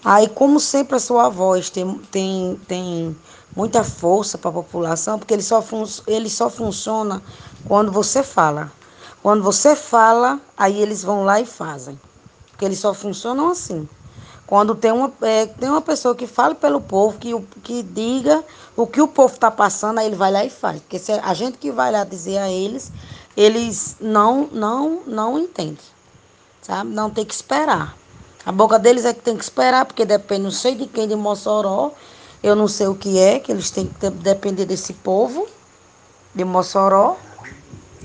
Aí, como sempre, a sua voz tem muita força para a população, porque ele só funciona quando você fala. Quando você fala, aí eles vão lá e fazem. Porque eles só funcionam assim. Quando tem uma pessoa que fale pelo povo, que diga o que o povo está passando, aí ele vai lá e faz. Porque se a gente que vai lá dizer a eles, eles não entendem, sabe? Não tem que esperar. A boca deles é que tem que esperar, porque depende, não sei de quem, de Mossoró. Eu não sei o que é, que eles têm que depender desse povo de Mossoró.